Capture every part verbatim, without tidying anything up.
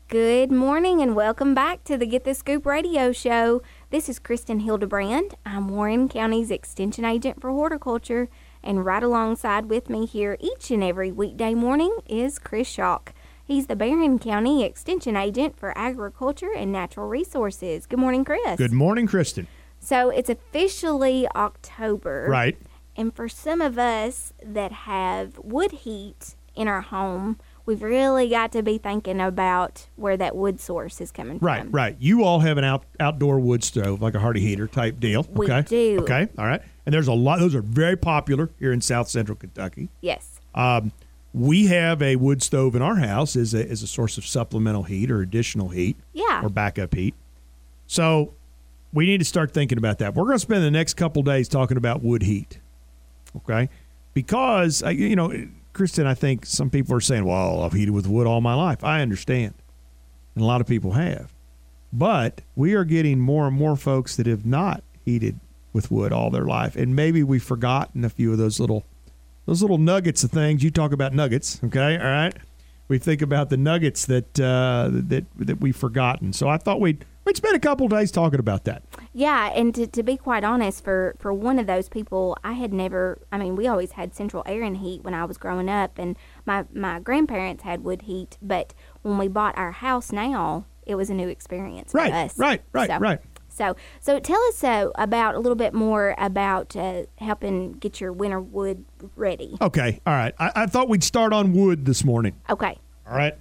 Good morning and welcome back to the Get the Scoop radio show. This is Kristen Hildebrand. I'm Warren County's Extension Agent for Horticulture, and right alongside with me here each and every weekday morning is Chris Schalk. He's the Barron County Extension Agent for Agriculture and Natural Resources. Good morning, Chris. Good morning, Kristen. So it's officially October. Right. And for some of us that have wood heat in our home, we've really got to be thinking about where that wood source is coming right, from. Right, right. You all have an out, outdoor wood stove, like a Hardy heater type deal. We okay? do. Okay, all right. And there's a lot. Those are very popular here in South Central Kentucky. Yes. Um, we have a wood stove in our house as a, as a source of supplemental heat or additional heat. Yeah. Or backup heat. So we need to start thinking about that. We're going to spend the next couple days talking about wood heat. Okay? Because, uh, you know, Kristen, I think some people are saying, well, I've heated with wood all my life. I understand. And a lot of people have. But we are getting more and more folks that have not heated with wood all their life. And maybe we've forgotten a few of those little those little nuggets of things. You talk about nuggets, okay? All right? We think about the nuggets that uh, that that we've forgotten. So I thought we'd we'd spend a couple days talking about that. Yeah, and to, to be quite honest, for, for one of those people, I had never, I mean, we always had central air and heat when I was growing up, and my, my grandparents had wood heat, but when we bought our house now, it was a new experience for right, us. Right, right, so, right. So, so tell us uh, about a little bit more about uh, helping get your winter wood ready. Okay, all right. I, I thought we'd start on wood this morning. Okay. All right.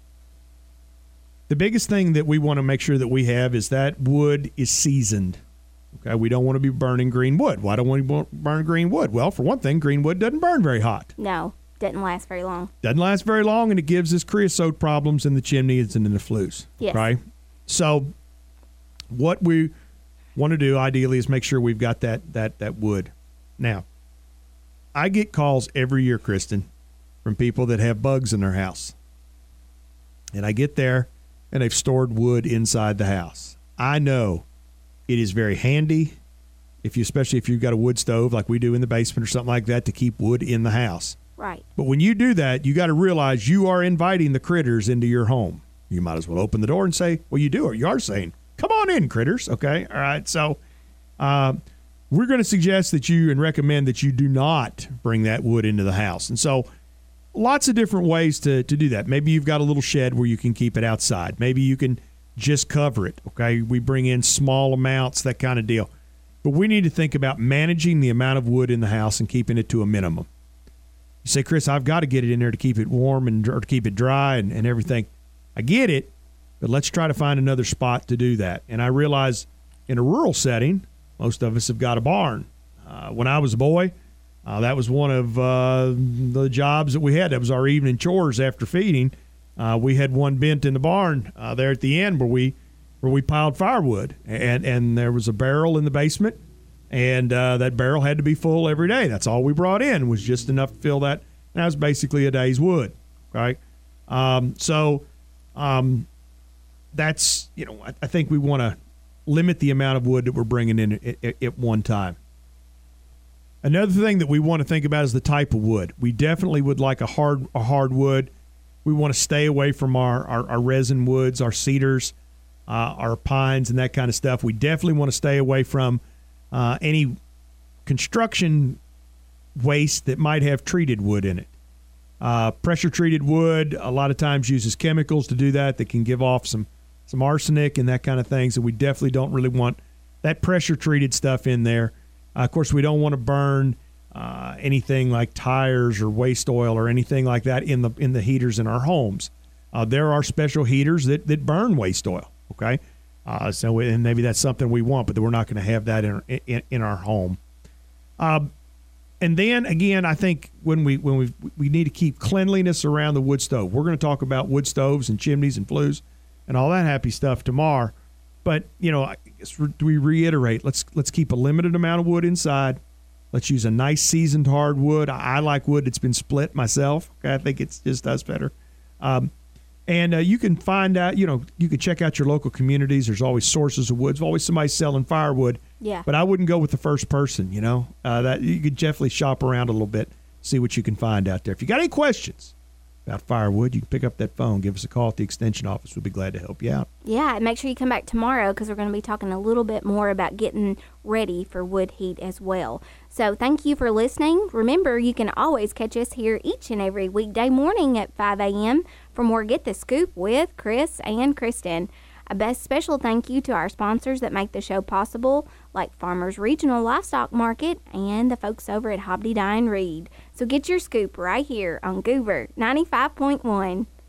The biggest thing that we want to make sure that we have is that wood is seasoned. Okay, we don't want to be burning green wood. Why don't we burn green wood? Well, for one thing, green wood doesn't burn very hot. No, doesn't last very long. Doesn't last very long, and it gives us creosote problems in the chimneys and in the flues. Yes. Right? So what we want to do ideally is make sure we've got that that that wood. Now, I get calls every year, Kristen, from people that have bugs in their house. And I get there, and they've stored wood inside the house. I know it is very handy, if you, especially if you've got a wood stove like we do in the basement or something like that, to keep wood in the house. Right. But when you do that, you got to realize you are inviting the critters into your home. You might as well open the door and say, well, you do, or you are saying, come on in, critters. Okay. All right. So uh, we're going to suggest that you and recommend that you do not bring that wood into the house. And so lots of different ways to, to do that. Maybe you've got a little shed where you can keep it outside. Maybe you can just cover it. Okay. We bring in small amounts, that kind of deal. But we need to think about managing the amount of wood in the house and keeping it to a minimum. You say, Chris, I've got to get it in there to keep it warm and or to keep it dry and, and everything. I get it, but let's try to find another spot to do that. And I realize in a rural setting, most of us have got a barn. Uh, when I was a boy, uh, that was one of uh, the jobs that we had. That was our evening chores after feeding. Uh, we had one bent in the barn uh, there at the end where we where we piled firewood, and and there was a barrel in the basement, and uh, that barrel had to be full every day. That's all we brought in was just enough to fill that. And that was basically a day's wood, right? Um, so um, that's, you know, I, I think we want to limit the amount of wood that we're bringing in at, at, at one time. Another thing that we want to think about is the type of wood. We definitely would like a hard a hardwood. We want to stay away from our, our, our resin woods, our cedars, uh, our pines, and that kind of stuff. We definitely want to stay away from uh, any construction waste that might have treated wood in it. Uh, pressure-treated wood a lot of times uses chemicals to do that that can give off some, some arsenic and that kind of thing, so we definitely don't really want that pressure-treated stuff in there. Uh, of course, we don't want to burn Uh, anything like tires or waste oil or anything like that in the in the heaters in our homes. Uh, there are special heaters that, that burn waste oil. Okay, uh, so and maybe that's something we want, but we're not going to have that in in, in our home. Uh, and then again, I think when we when we we need to keep cleanliness around the wood stove. We're going to talk about wood stoves and chimneys and flues and all that happy stuff tomorrow. But you know, I guess we reiterate. Let's let's keep a limited amount of wood inside. Let's use a nice seasoned hardwood. I, I like wood that's been split myself. Okay, I think it just does better. Um, and uh, you can find out, you know, you can check out your local communities. There's always sources of wood. There's always somebody selling firewood. Yeah. But I wouldn't go with the first person, you know. Uh, that you could definitely shop around a little bit, see what you can find out there. If you got any questions, about firewood, you can pick up that phone, give us a call at the extension office. We'll be glad to help you out. Yeah, and make sure you come back tomorrow because we're going to be talking a little bit more about getting ready for wood heat as well. So thank you for listening. Remember, you can always catch us here each and every weekday morning at five a.m. for more Get the Scoop with Chris and Kristen. A best special thank you to our sponsors that make the show possible, like Farmers Regional Livestock Market and the folks over at Hobby Dye and Reed. So get your scoop right here on Goober ninety-five point one.